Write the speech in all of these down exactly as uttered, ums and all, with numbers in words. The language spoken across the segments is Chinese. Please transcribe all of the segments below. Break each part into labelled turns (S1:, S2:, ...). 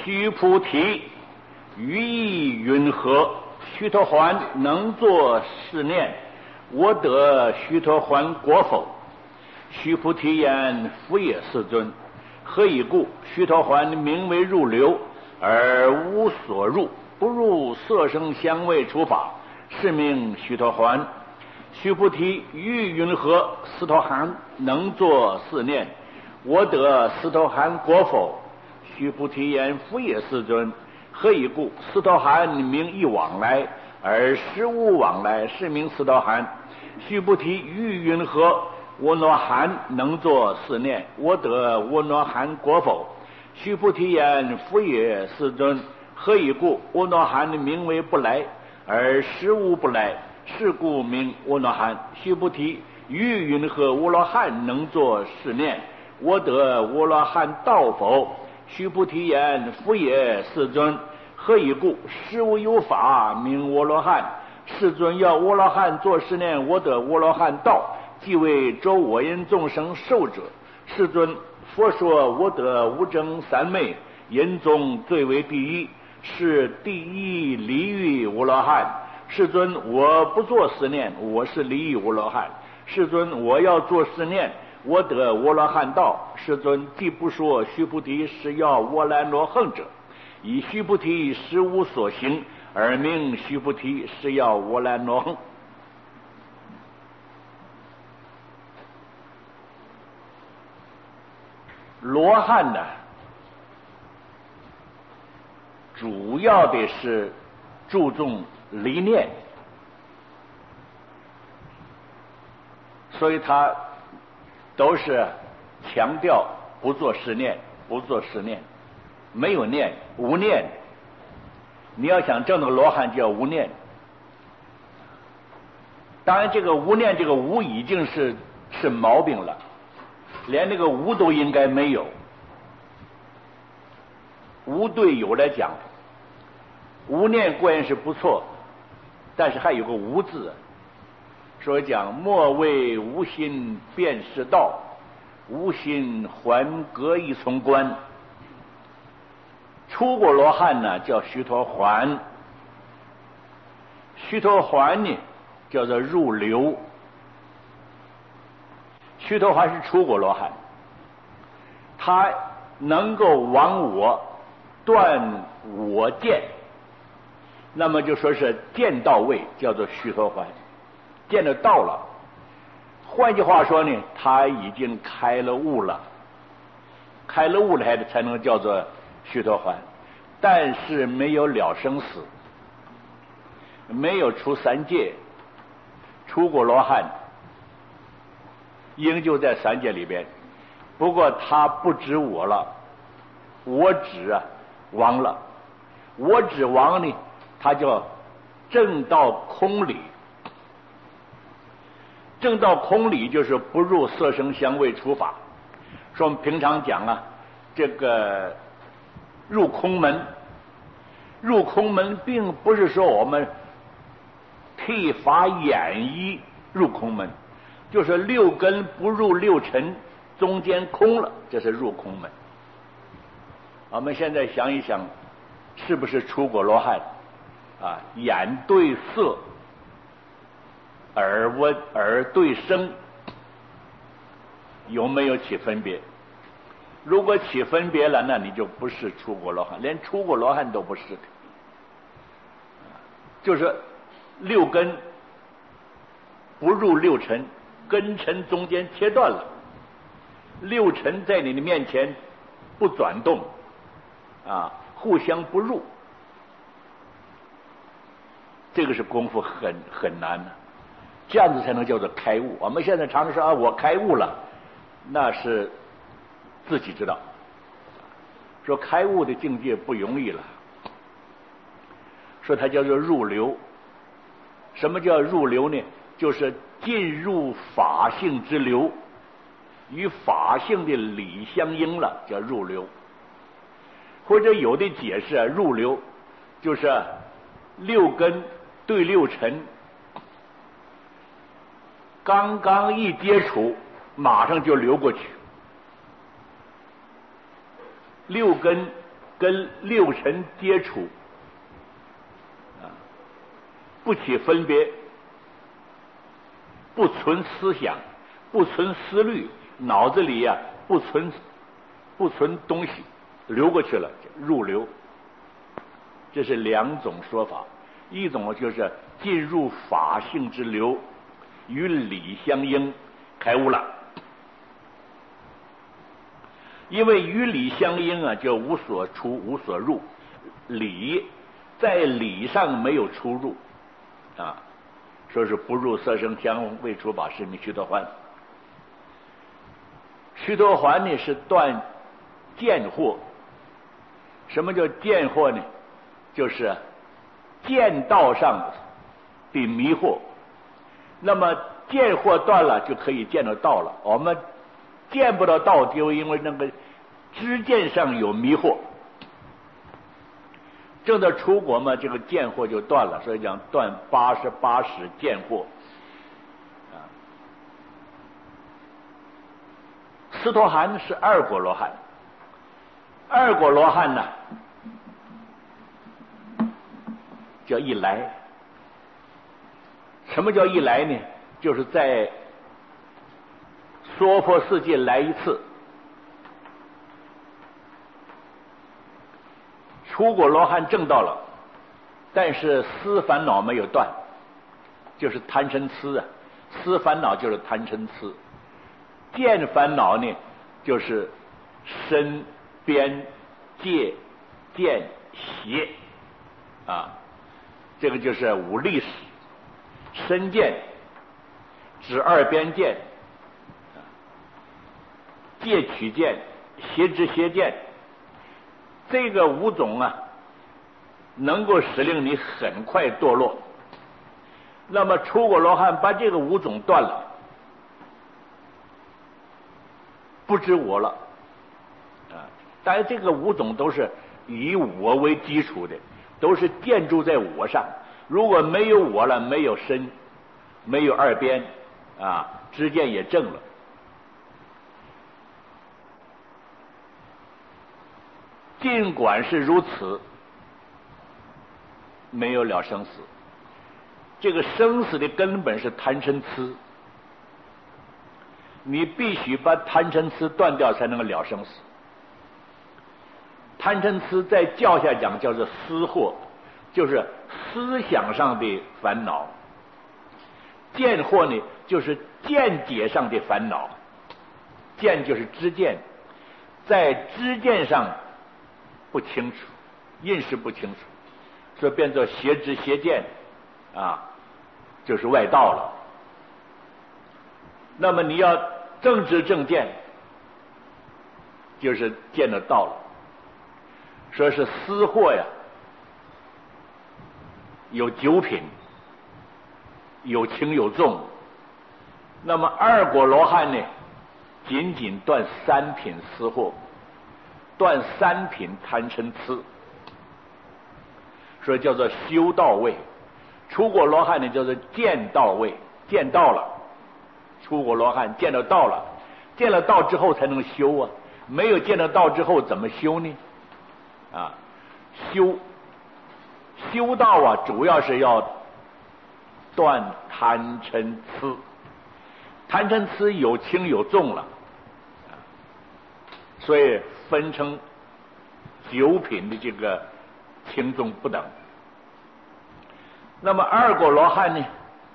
S1: 须菩提，于意云何？须陀洹能作是念：我得须陀洹果否？须菩提言：夫也，世尊。何以故？须陀洹名为入流，而无所入，不入色声香味触法，是名须陀洹。须菩提，于云何？斯陀含能作是念：我得斯陀含果否？须菩提言：夫也，世尊。何以故？斯陀含名亦往来，而实无往来，是名斯陀含。须菩提，于云何？我诺含能作是念：我得我诺含果否？须菩提言：夫也，世尊。何以故？我诺含名为不来，而实无不来，是故名我诺含。须菩提，于云何？我罗汉能作是念：我得我罗汉道否？须菩提言：夫也，世尊。何以故？实无有法名我罗汉。世尊要我罗汉作是念：我得我罗汉道，即为周我因众生受者。世尊，佛说我得无争三昧，因中最为第一，是第一离欲无罗汉。世尊，我不作是念，我是离欲无罗汉。世尊，我要作是念：我得我罗汉道。世尊，既不说须菩提是要我兰罗汉者，以须菩提实无所行，而名须菩提是要我兰罗汉。罗汉呢，主要的是注重离念，所以他都是强调不做是念，不做是念，没有念，无念。你要想证那个罗汉，就要无念。当然，这个无念，这个无已经是是毛病了，连那个无都应该没有。无对有来讲，无念固然是不错，但是还有个无字。所以讲莫为无心便是道，无心还隔一重关。出过罗汉呢叫须陀洹，须陀洹呢叫做入流。须陀洹是出过罗汉，他能够亡我，断我见，那么就说是见到位，叫做须陀洹，见得到了。换句话说呢，他已经开了悟了，开了悟了还才能叫做须陀洹，但是没有了生死，没有出三界，出过罗汉，应就在三界里边。不过他不止我了，我止啊亡了，我止亡呢，他叫正道空理。正道空理就是不入色声香味触法。说我们平常讲啊，这个入空门，入空门并不是说我们替法演绎入空门，就是六根不入六尘，中间空了，这是入空门。我们现在想一想，是不是出过罗汉啊？眼对色，耳闻耳对声，有没有起分别？如果起分别了，那你就不是出过罗汉，连出过罗汉都不是的。就是六根不入六尘，根尘中间切断了，六尘在你的面前不转动啊，互相不入，这个是功夫很很难的、啊，这样子才能叫做开悟。我们现在常常说啊，我开悟了，那是自己知道。说开悟的境界不容易了，说它叫做入流。什么叫入流呢？就是进入法性之流，与法性的理相应了，叫入流。或者有的解释啊，入流就是六根对六尘，刚刚一接触，马上就流过去。六根跟六尘接触，啊，不起分别，不存思想，不存思虑，脑子里呀、啊、不存不存东西，流过去了，入流。这是两种说法，一种就是进入法性之流，与理相应，开悟了。因为与理相应啊，就无所出无所入，理在理上没有出入啊，说是不入色声香味未出法身名须陀洹。须陀洹呢是断见惑。什么叫见惑呢？就是见道上的迷惑。那么见惑断了，就可以见到道了。我们见不到道，就因为那个知见上有迷惑。正在出国嘛，这个见惑就断了，所以讲断八十八识见惑。啊，斯陀含是二果罗汉，二果罗汉呢叫一来。什么叫一来呢？就是在娑婆世界来一次，出果罗汉证到了，但是思烦恼没有断，就是贪嗔痴啊。思烦恼就是贪嗔痴，见烦恼呢就是身边界见邪啊，这个就是五力史。身见指二边见，戒取见，邪知邪见，这个五种啊，能够使令你很快堕落。那么出果罗汉把这个五种断了，不知我了啊！当然，这个五种都是以我为基础的，都是建筑在我上。如果没有我了，没有身，没有二边啊，知见也正了。尽管是如此，没有了生死。这个生死的根本是贪嗔痴，你必须把贪嗔痴断掉，才能够了生死。贪嗔痴在教下讲叫做思惑，就是思想上的烦恼；见惑呢，就是见解上的烦恼。见就是知见，在知见上不清楚，认识不清楚，所以变作邪知邪见啊，就是外道了。那么你要正知正见，就是见得道了。说是思惑呀，有九品，有轻有重。那么二果罗汉呢，仅仅断三品思惑，断三品贪嗔痴，所以叫做修道位。出果罗汉呢叫做见道位，见道了。出果罗汉见到道了，见了道之后才能修啊，没有见到道之后怎么修呢？啊，修修道啊，主要是要断贪嗔痴。贪嗔痴有轻有重了，啊，所以分成九品的这个轻重不等。那么二果罗汉呢，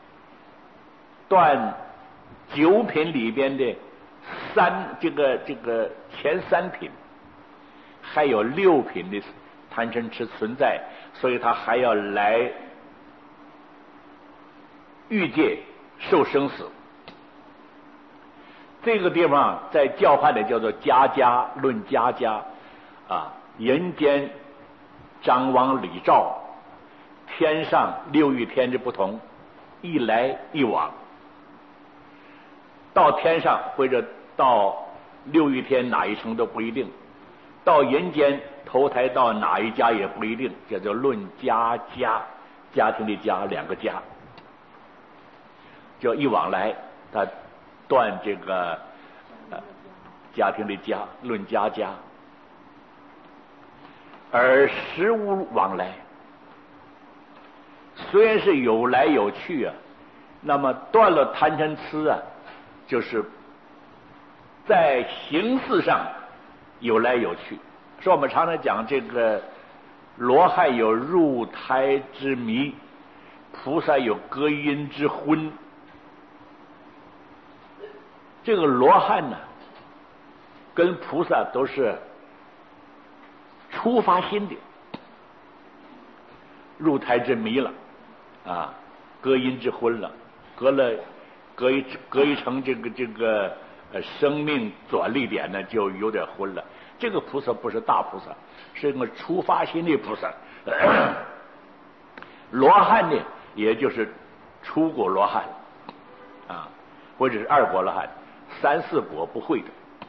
S1: 断九品里边的三这个这个前三品，还有六品的贪嗔痴存在，所以他还要来欲界受生死。这个地方在教派里叫做家家论家家啊，人间张王李赵，天上六欲天之不同，一来一往，到天上或者到六欲天哪一层都不一定，到人间投胎到哪一家也不一定，叫做论家家，家庭的家，两个家，就一往来，他断这个、呃、家庭的家，论家家。 而实无往来。虽然是有来有去啊，那么断了贪嗔痴啊，就是在形式上有来有去。说我们常常讲这个罗汉有入胎之迷，菩萨有隔阴之昏。这个罗汉呢，跟菩萨都是初发心的，入胎之迷了啊，隔阴之昏了，隔了隔一隔一层这个这个呃生命转捩点呢，就有点昏了。这个菩萨不是大菩萨，是一个初发心的菩萨。罗汉呢，也就是初果罗汉啊，或者是二果罗汉，三四果不会的。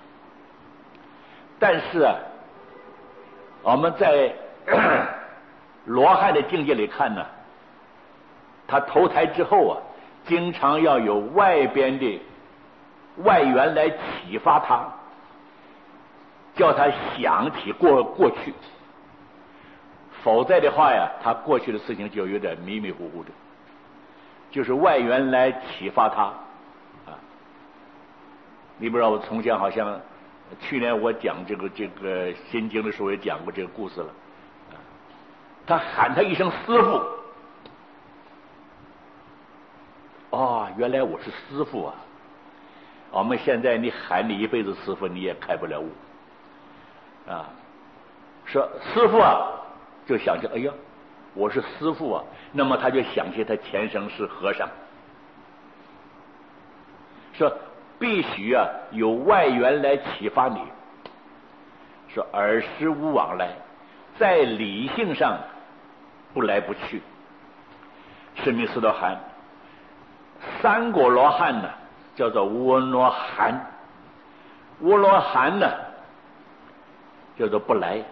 S1: 但是啊，我们在罗汉的境界里看呢，他投胎之后啊，经常要有外边的外缘来启发他，叫他想起过过去，否则的话呀，他过去的事情就有点迷迷糊糊的，就是外缘来启发他啊。你不知道，我从前好像去年我讲这个这个心经的时候也讲过这个故事了。他喊他一声师父，哦，原来我是师父啊！我们现在你喊你一辈子师父，你也开不了悟啊。说师父啊，就想起哎呀，我是师父啊，那么他就想起他前生是和尚。说必须啊有外缘来启发你，说尔时无往来，在理性上不来不去。是弥斯多含，三果罗汉呢叫做窝罗含，窝罗含呢叫做不来，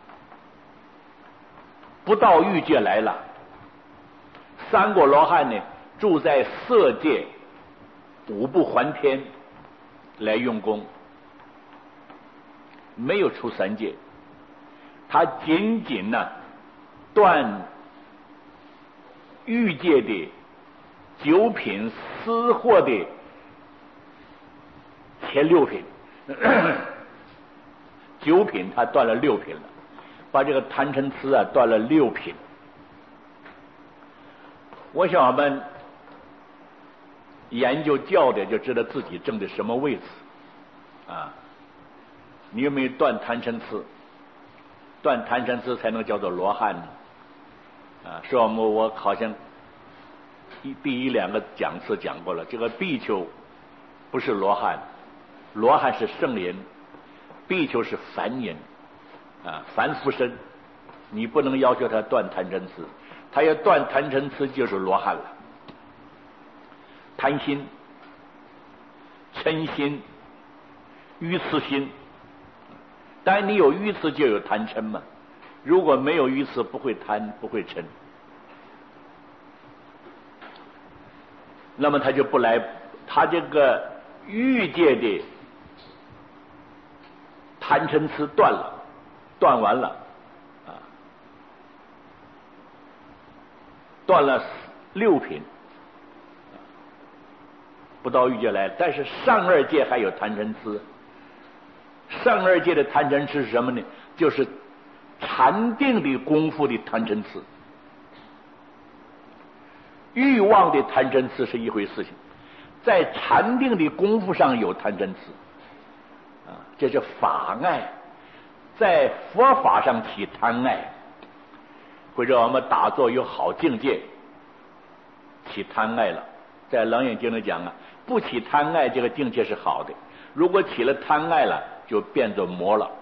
S1: 不到欲界来了。三果罗汉呢住在色界五不还天来用功，没有出三界，他仅仅呢断欲界的九品私货的前六品，九品他断了六品了，把这个贪嗔痴啊断了六品。我想我们研究教的就知道自己正在什么位置啊。你有没有断贪嗔痴？断贪嗔痴才能叫做罗汉呢？啊，说我们我好像一第一两个讲次讲过了，这个比丘不是罗汉，罗汉是圣人，比丘是凡人啊，凡夫身，你不能要求他断贪嗔痴，他要断贪嗔痴就是罗汉了。贪心、嗔心、愚痴心，当然你有愚痴就有贪嗔嘛，如果没有愚痴不会贪不会嗔，那么他就不来，他这个欲界的贪嗔痴断了，断完了啊，断了六品，不到欲界来，但是上二界还有贪嗔痴。上二界的贪嗔痴是什么呢？就是禅定的功夫的贪嗔痴。欲望的贪嗔痴是一回事情，在禅定的功夫上有贪嗔痴啊，这是法爱，在佛法上起贪爱，或者我们打坐有好境界起贪爱了。在楞严经里讲啊，不起贪爱这个境界是好的，如果起了贪爱了就变作魔了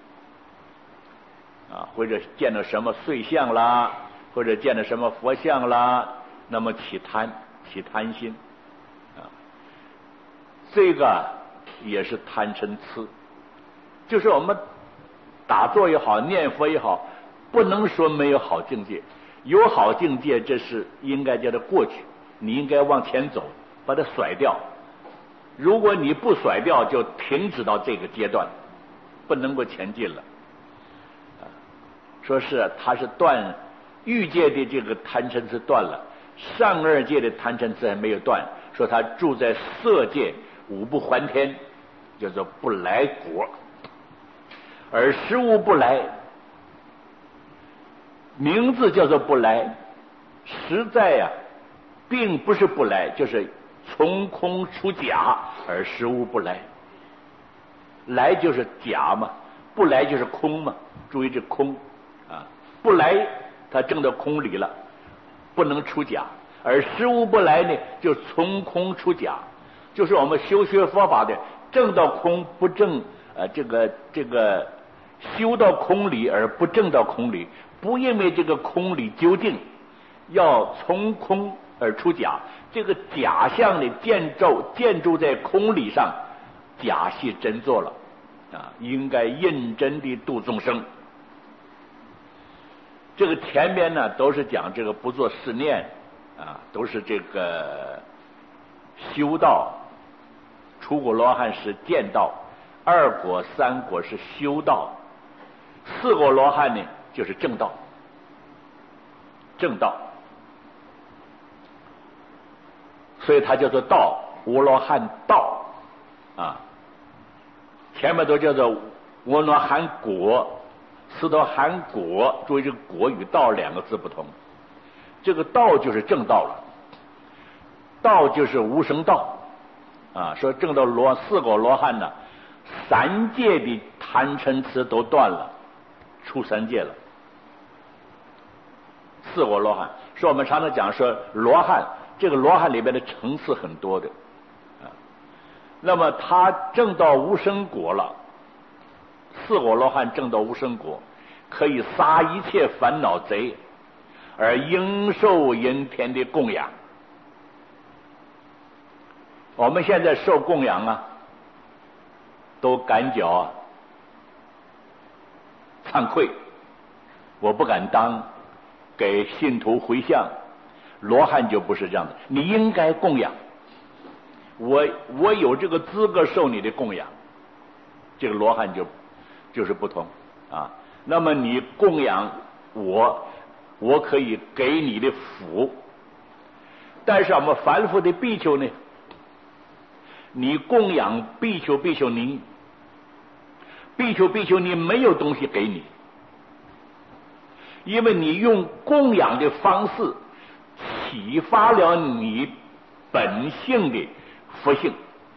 S1: 啊，或者见到什么碎像啦，或者见到什么佛像啦，那么起贪起贪心啊，这个也是贪嗔痴。就是我们打坐也好，念佛也好，不能说没有好境界，有好境界这是应该叫它过去，你应该往前走，把它甩掉。如果你不甩掉，就停止到这个阶段，不能够前进了。 说是他是断欲界的这个贪嗔痴断了，上二界的贪嗔痴还没有断，说他住在色界五不还天，叫做不来果。而实无不来，名字叫做不来，实在呀、啊，并不是不来，就是从空出假，而实无不来。来就是假嘛，不来就是空嘛。注意这空啊，不来他证到空里了，不能出假。而实无不来呢，就从空出假，就是我们修学佛法的，证到空不证呃这个这个修到空里而不证到空里，不因为这个空里究竟，要从空而出假，这个假象的建筑建筑在空理上，假戏真做了啊！应该认真的度众生。这个前边呢都是讲这个不做试念啊，都是这个修道，初果罗汉是见道，二果三果是修道，四果罗汉呢就是正道。正道，所以它叫做道，阿罗汉道啊。前面都叫做阿罗汉果，四道含果，注意这个果与道两个字不同。这个道就是正道了，道就是无生道啊。说正道罗四果罗汉呢，三界的贪嗔痴都断了，出三界了。四果罗汉，说我们常常讲说罗汉，这个罗汉里边的层次很多的啊。那么他证到无生果了，四果罗汉证到无生果，可以杀一切烦恼贼，而应受人天的供养。我们现在受供养啊，都感觉啊惭愧，我不敢当。给信徒回向，罗汉就不是这样的，你应该供养我，我有这个资格受你的供养。这个罗汉就就是不同啊。那么你供养我，我可以给你的福。但是我们凡夫的比丘呢，你供养比丘比丘尼，比丘比丘尼没有东西给你。因为你用供养的方式启发了你本性的佛性，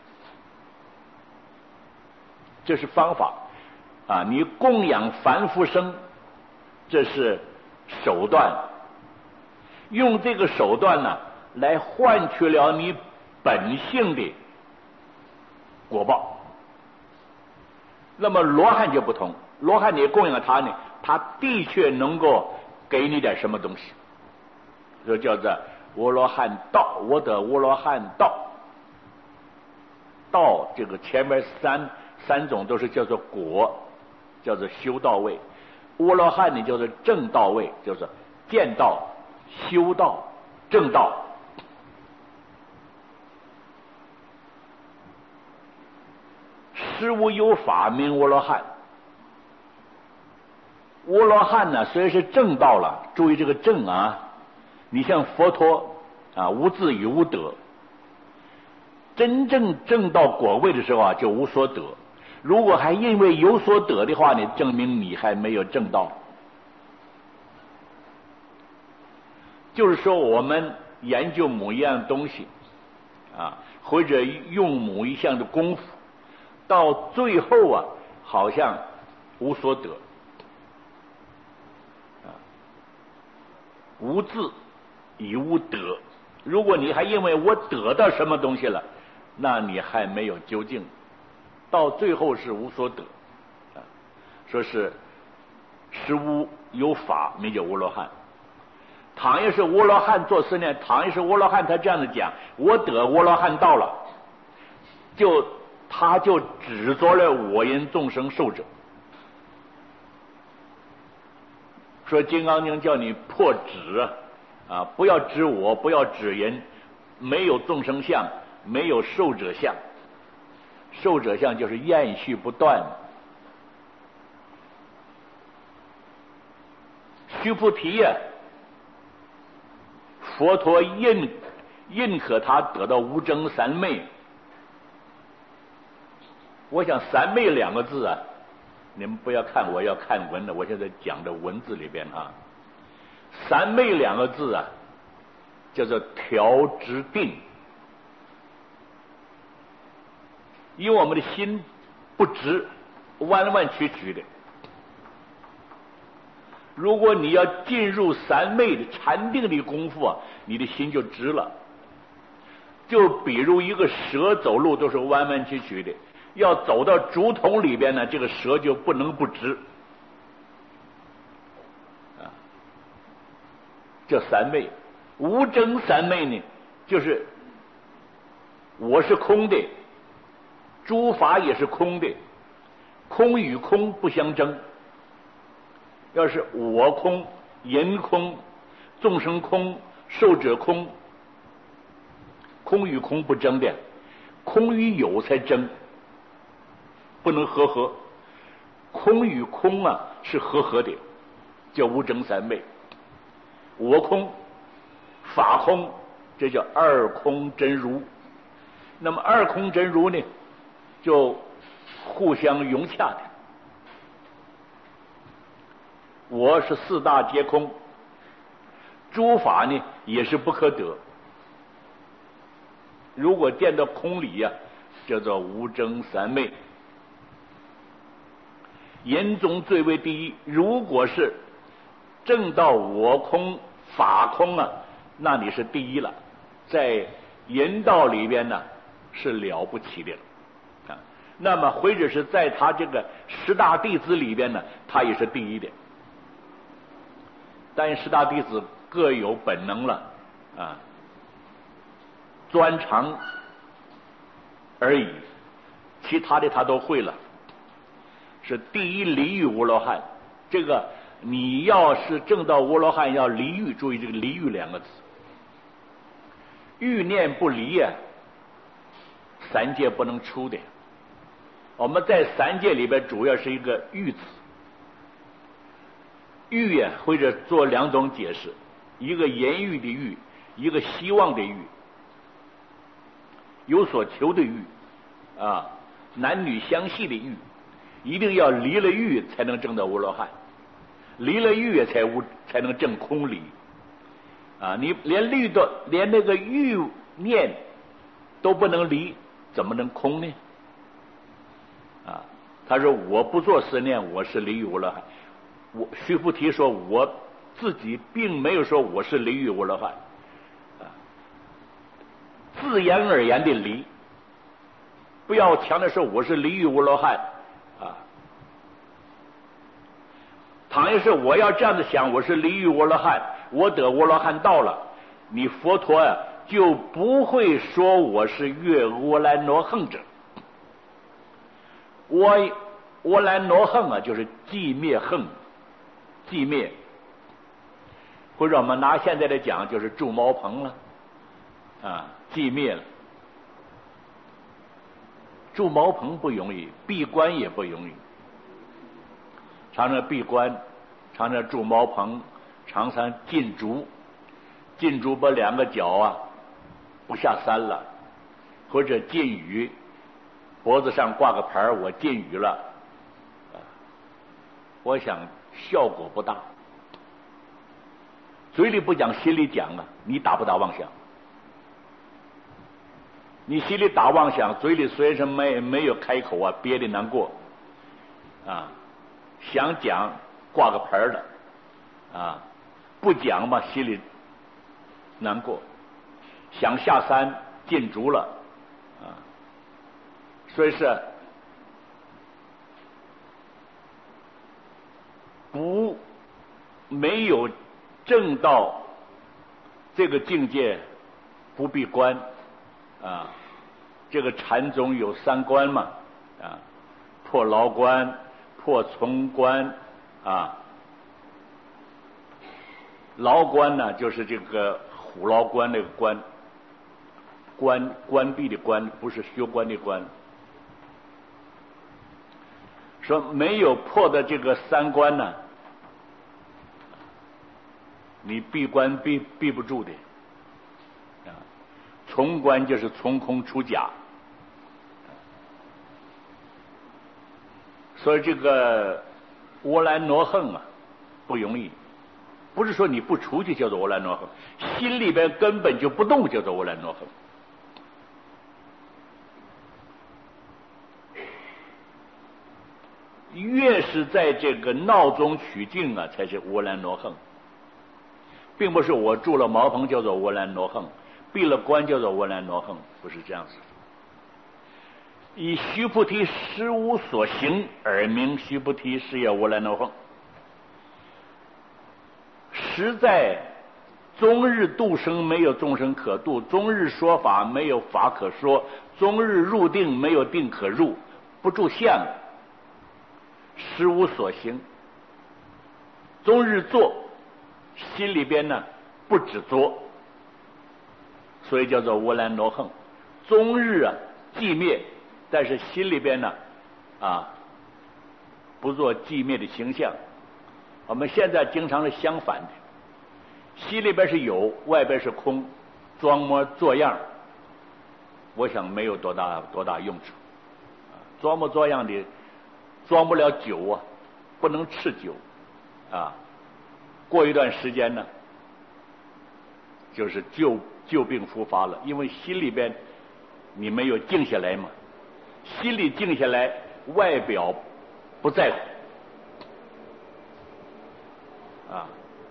S1: 这是方法啊！你供养凡夫生，这是手段，用这个手段呢，来换取了你本性的果报。那么罗汉就不同，罗汉你供养他呢，他的确能够给你点什么东西，这叫做阿罗汉道。我得阿罗汉道，道这个前面三三种都是叫做果，叫做修道位。阿罗汉呢叫做正道位，就是见道、修道、正道。实无有法名阿罗汉。阿罗汉呢，虽然是正道了，注意这个正啊，你像佛陀啊，无智与无得，真正正到果位的时候啊，就无所得。如果还因为有所得的话呢，证明你还没有正道。就是说，我们研究某一样东西啊，或者用某一项的功夫，到最后啊，好像无所得。无智以无得，如果你还因为我得到什么东西了，那你还没有究竟，到最后是无所得啊。说是实无有法名叫阿罗汉。倘若是阿罗汉做思念，倘若是阿罗汉他这样子讲，我得阿罗汉道了，就他就指着了我因众生受者。说《金刚经》叫你破执啊，不要指我，不要指人，没有众生相，没有受者相。受者相就是厌续不断。 须菩提呀、啊，佛陀认认可他得到无争三昧。我想三昧两个字啊，你们不要看我要看文的，我现在讲的文字里边啊，三昧两个字啊，叫做调直定。因为我们的心不直，弯弯曲曲的。如果你要进入三昧的禅定的功夫啊，你的心就直了。就比如一个蛇走路都是弯弯曲曲的，要走到竹筒里边呢，这个蛇就不能不直。啊，叫三昧。无争三昧呢，就是我是空的，诸法也是空的，空与空不相争。要是我空、人空、众生空、寿者空，空与空不争的，空与有才争，不能和合。空与空啊是和合的，叫无争三昧。我空、法空，这叫二空真如。那么二空真如呢，就互相融洽的。我是四大皆空，诸法呢也是不可得。如果见到空理呀、啊，叫做无争三昧。人中最为第一。如果是证到我空、法空啊，那你是第一了，在人道里边呢是了不起的了啊。那么或者是在他这个十大弟子里边呢，他也是第一的。但十大弟子各有本能了啊，专长而已，其他的他都会了。是第一离欲无罗汉。这个你要是证到无罗汉，要离欲，注意这个离欲两个字，欲念不离呀、啊，三界不能出的。我们在三界里边主要是一个欲字。欲呀、啊，或者做两种解释，一个言欲的欲，一个希望的欲，有所求的欲啊，男女相系的欲，一定要离了欲才能证到无罗汉，离了欲才无才能证空理啊！你连律都连那个欲念都不能离，怎么能空呢？啊，他说我不做思念，我是离欲无罗汉。我须菩提说，我自己并没有说我是离欲无罗汉，啊，自言而言的离，不要强调说我是离欲无罗汉啊。倘若是我要这样子想，我是离欲无罗汉，我得无罗汉道了，你佛陀啊就不会说我是越阿兰罗汉者。我阿兰罗汉啊，就是寂灭恨。寂灭，或者我们拿现在的讲，就是住茅棚了，啊，寂灭了。住茅棚不容易，闭关也不容易。常常闭关，常常住茅棚，常常禁足，禁足把两个脚啊不下山了，或者禁语，脖子上挂个牌我禁语了，啊，我想效果不大。嘴里不讲，心里讲啊，你打不打妄想？你心里打妄想，嘴里虽然没没有开口啊，憋得难过啊，想讲挂个牌的啊，不讲嘛心里难过，想下山禁足了啊，所以是不没有证到这个境界，不闭关啊。这个禅宗有三关嘛啊，破牢关、破从关啊。牢关呢，就是这个虎牢关那个关，关关闭的关，不是修关的关。说没有破的这个三关呢， 你闭关闭闭不住的啊。从关就是从空出假，所以这个窝兰挪横啊不容易。不是说你不出去叫做窝兰挪横，心里边根本就不动叫做窝兰挪横。越是在这个闹中取静啊，才是窝兰挪横，并不是我住了茅棚叫做窝兰挪横，闭了关叫做窝兰挪横，不是这样子。以须菩提实无所行而名须菩提是也窝兰挪横。实在终日度生没有众生可度，终日说法没有法可说，终日入定没有定可入，不住相，实无所行。终日做，心里边呢不止做，所以叫做窝兰挪横。终日啊寂灭，但是心里边呢啊不做寂灭的形象。我们现在经常是相反的，心里边是有，外边是空，装模作样，我想没有多大多大用处。装模作样的装不了久啊，不能持久啊。过一段时间呢，就是旧旧病复发了，因为心里边你没有静下来嘛，心里静下来，外表不在乎啊，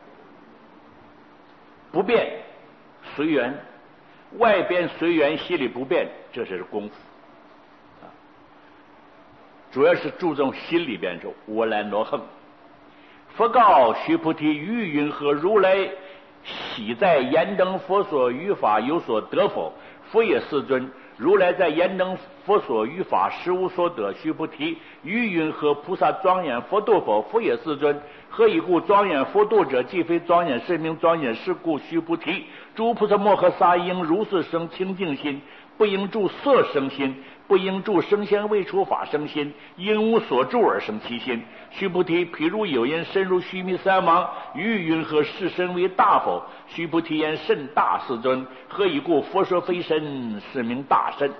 S1: 不变随缘，外边随缘，心里不变，这是功夫啊。主要是注重心里边是窝兰挪横。佛告须菩提：于云何？如来喜在燃灯佛所于法有所得否？佛也，世尊。如来在燃灯佛所于法实无所得。须菩提，于云何？菩萨庄严佛度否？佛也，世尊。何以故？庄严佛度者，既非庄严是名庄严，是故须菩提，诸菩萨摩诃萨应如是生清净心，不应住色生心，不应住声香味触法生心，因无所住而生其心。须菩提，譬如有人深入须弥山王，于云何？是身为大否？须菩提言：甚大，世尊。何以故？佛说非身，是名大身。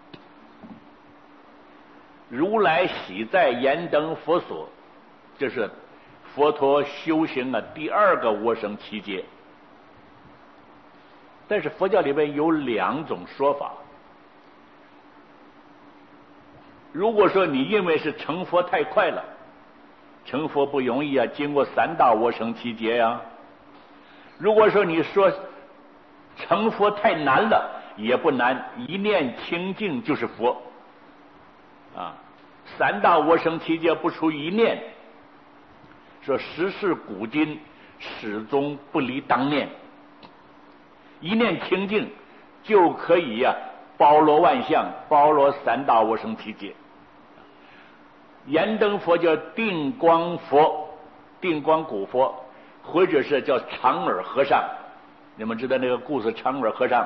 S1: 如来喜在燃灯佛所，这是佛陀修行啊第二个窝生七阶。但是佛教里面有两种说法。如果说你认为是成佛太快了，成佛不容易啊，经过三大窝生七劫呀、啊。如果说你说成佛太难了，也不难，一念清净就是佛啊。三大窝生七劫不出一念，说时世古今始终不离当念，一念清净就可以呀、啊、包罗万象，包罗三大窝生七劫。燃灯佛叫定光佛，定光古佛，或者是叫长耳和尚。你们知道那个故事，长耳和尚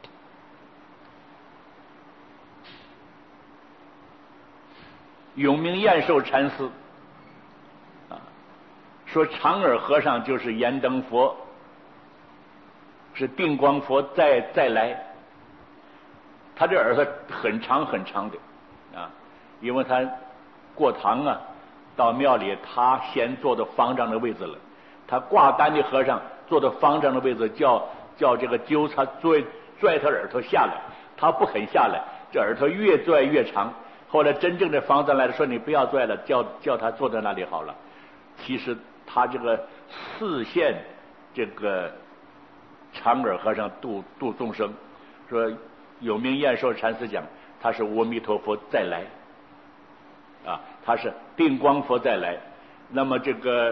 S1: 永明延寿禅师啊，说长耳和尚就是燃灯佛，是定光佛再再来。他这耳朵很长很长的啊，因为他过堂啊，到庙里他先坐到方丈的位置了。他挂单的和尚坐到方丈的位置，叫叫这个纠察拽拽他耳朵下来，他不肯下来，这耳朵越拽越长。后来真正的方丈来了，说你不要拽了，叫叫他坐在那里好了。其实他这个视线这个长耳和尚度度众生，说有名延寿禅师讲，他是阿弥陀佛再来啊，他是定光佛再来。那么这个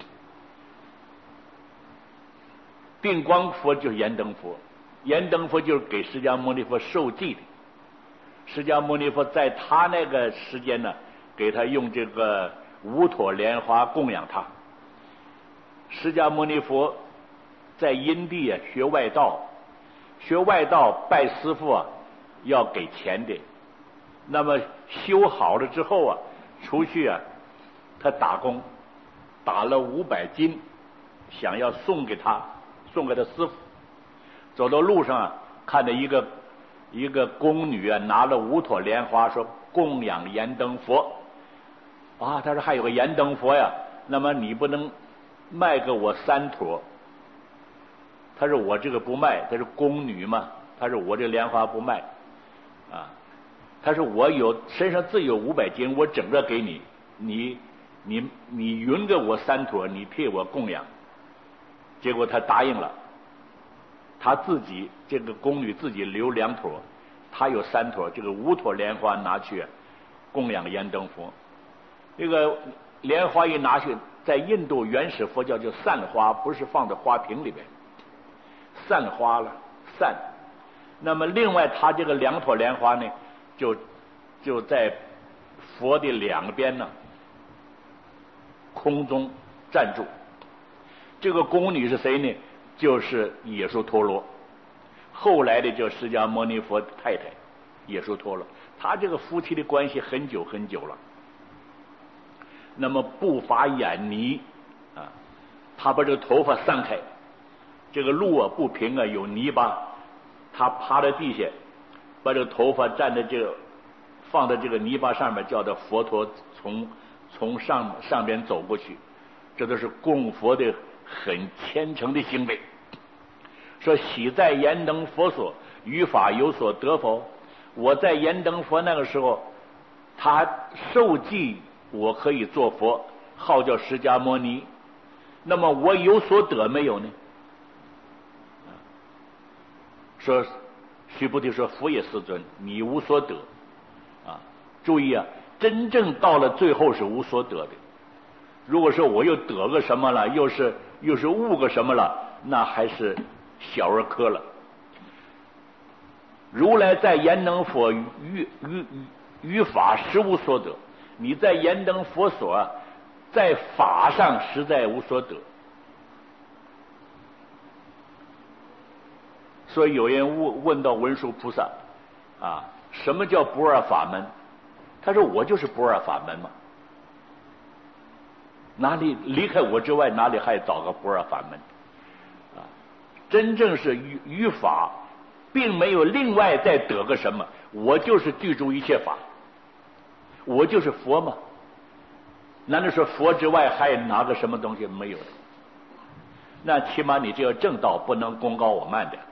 S1: 定光佛就是燃灯佛，燃灯佛就是给释迦牟尼佛受记的。释迦牟尼佛在他那个时间呢，给他用这个五朵莲花供养他。释迦牟尼佛在因地啊学外道，学外道拜师傅啊要给钱的。那么修好了之后啊，出去啊他打工，打了五百斤想要送给他，送给他师傅。走到路上啊，看到一个一个宫女啊，拿了五朵莲花，说供养燃灯佛。啊，他说还有个燃灯佛呀，那么你不能卖给我三朵？他说我这个不卖，他是宫女嘛，他说我这莲花不卖啊。他说我有身上自有五百斤，我整个给你，你你你匀给我三坨，你替我供养。结果他答应了，他自己这个宫女自己留两坨，他有三坨，这个五坨莲花拿去供养燃灯佛。这个莲花一拿去，在印度原始佛教叫散花，不是放在花瓶里边，散花了散。那么另外他这个两坨莲花呢，就就在佛的两边呢空中站住。这个宫女是谁呢？就是耶输陀罗，后来的叫释迦牟尼佛太太耶输陀罗。他这个夫妻的关系很久很久了。那么不乏眼泥啊，他把这个头发散开，这个路啊不平啊，有泥巴，他趴在地下，把这个头发站在这个放在这个泥巴上面，叫做佛陀从从上上边走过去，这都是供佛的很虔诚的行为。说喜在燃灯佛所，于法有所得否？我在燃灯佛那个时候，他受记我可以做佛，号叫释迦牟尼。那么我有所得没有呢？说须菩提说：“佛也世尊，你无所得。”啊，注意啊，真正到了最后是无所得的。如果说我又得个什么了，又是又是悟个什么了，那还是小儿科了。如来在燃灯佛于于于法实无所得。你在燃灯佛所啊，在法上实在无所得。所以有人问问到文殊菩萨啊，什么叫不二法门？他说我就是不二法门嘛，哪里离开我之外，哪里还找个不二法门啊？真正是于于法，并没有另外再得个什么，我就是具足一切法。我就是佛嘛，难道说佛之外还拿个什么东西没有的？那起码你这个正道不能功高我慢的。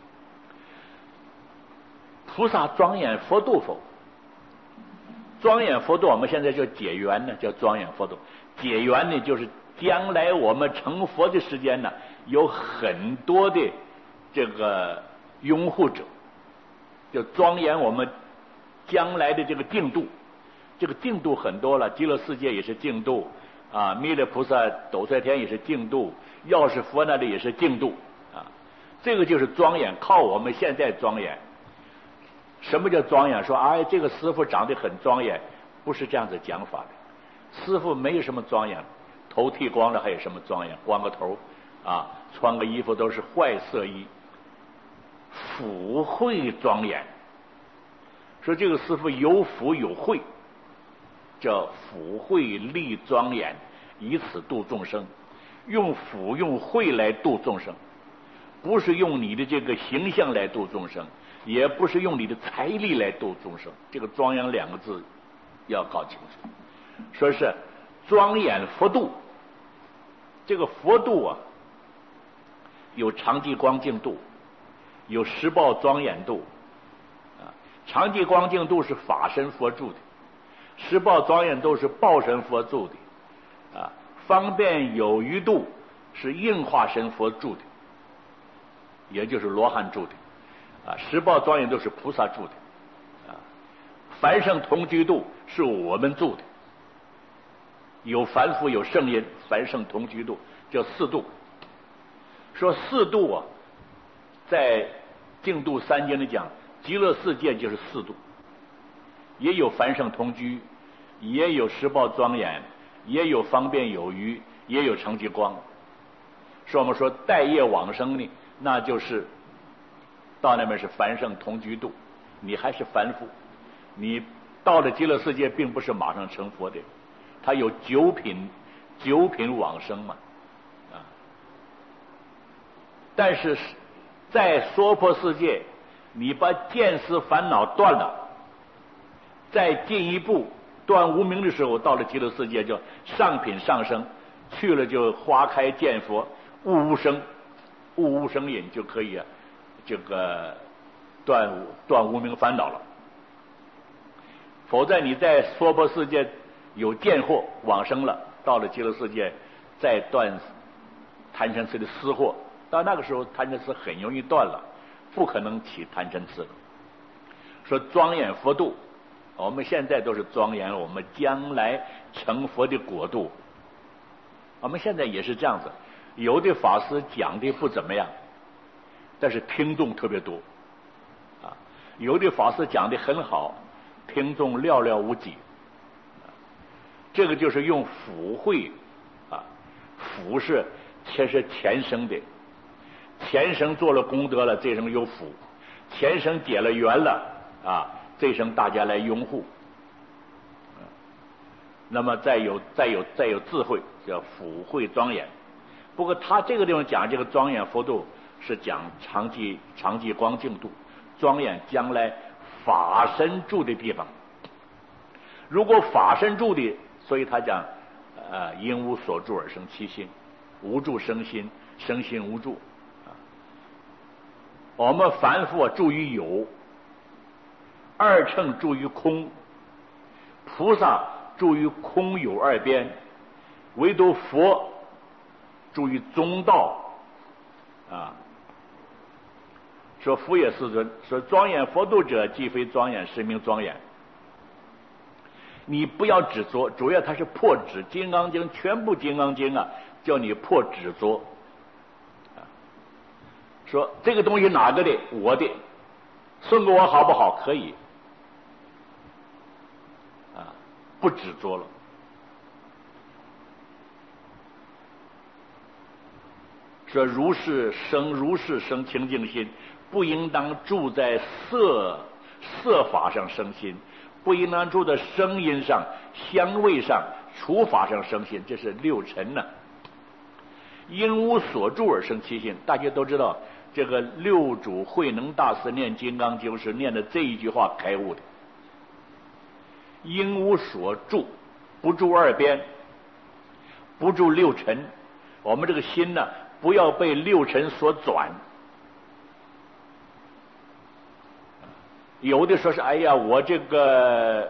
S1: 菩萨庄严佛度否？庄严佛度我们现在叫解缘呢，叫庄严佛度。解缘呢，就是将来我们成佛的时间呢，有很多的这个拥护者，就庄严我们将来的这个净土。这个净土很多了，极乐世界也是净土啊，弥勒菩萨斗率天也是净土，药师佛那里也是净土啊。这个就是庄严，靠我们现在庄严。什么叫庄严？说哎，这个师傅长得很庄严，不是这样子讲法的。师傅没有什么庄严，头剃光了还有什么庄严？光个头啊，穿个衣服都是坏色衣，福慧庄严。说这个师傅有福有慧，叫福慧力庄严，以此度众生。用福用慧来度众生，不是用你的这个形象来度众生，也不是用你的财力来度众生。这个庄严两个字要搞清楚。说是庄严佛度，这个佛度啊，有常寂光净度，有十报庄严度啊。常寂光净度是法身佛住的，十报庄严度是报身佛住的啊。方便有余度是应化身佛住的，也就是罗汉住的啊。十报庄严度是菩萨住的啊。凡圣同居度是我们住的，有凡夫有圣因，凡圣同居度叫四度。说四度啊，在净度三经里讲，极乐世界就是四度，也有凡圣同居，也有十报庄严，也有方便有余，也有成寂光。说我们说待业往生呢，那就是到那边是凡圣同居度，你还是凡夫，你到了极乐世界并不是马上成佛的，他有九品九品往生嘛啊。 但是在娑婆世界，你把见思烦恼断了，再进一步断无明的时候，到了极乐世界就上品上升，去了就花开见佛，悟无生，悟无生隐就可以啊，这个断断无明烦恼了。否则你在娑婆世界有见惑往生了，到了极乐世界再断贪嗔痴的私货，到那个时候贪嗔痴很容易断了，不可能起贪嗔痴了。说庄严佛度，我们现在都是庄严我们将来成佛的国度。我们现在也是这样子，有的法师讲的不怎么样，但是听众特别多啊；有的法师讲的很好，听众寥寥无几。这个就是用福慧啊，福是其实前生的，前生做了功德了，这生有福；前生结了缘了啊，这生大家来拥护。那么再有再有再有智慧，叫福慧庄严。不过他这个地方讲这个庄严佛度，是讲长寂长寂光净土，庄严将来法身住的地方。如果法身住的，所以他讲呃因无所住而生其心，无住生心，生心无住啊。我们凡夫住于有，二乘住于空，菩萨住于空有二边，唯独佛住于中道啊。说福也世尊，说庄严佛度者，既非庄严，实名庄严。你不要执着，主要它是破执，《金刚经》全部《金刚经》啊，叫你破执着。啊，说这个东西哪个的？我的，送给我好不好？可以。啊，不执着了。说如是生如是生清净心，不应当住在色色法上生心，不应当住在声音上、香味上、触法上生心，这是六尘呢、啊。因无所住而生其心，大家都知道，这个六祖慧能大师念《金刚经》是念的这一句话开悟的。因无所住，不住二边，不住六尘，我们这个心呢，不要被六尘所转。有的说是，哎呀，我这个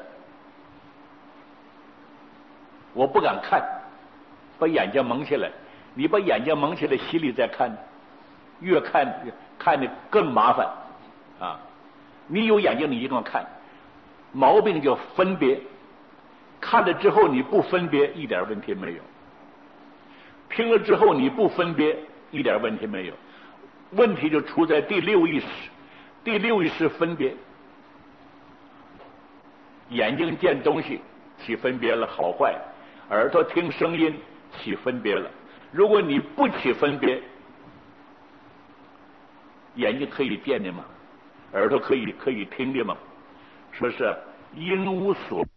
S1: 我不敢看，把眼睛蒙起来。你把眼睛蒙起来，心里再看，越看看的更麻烦啊！你有眼睛，你一定要看，毛病叫分别。看了之后你不分别，一点问题没有；听了之后你不分别，一点问题没有。问题就出在第六意识，第六意识分别。眼睛见东西起分别了好坏，耳朵听声音起分别了。如果你不起分别，眼睛可以见的吗？耳朵可以可以听的吗？说是因无所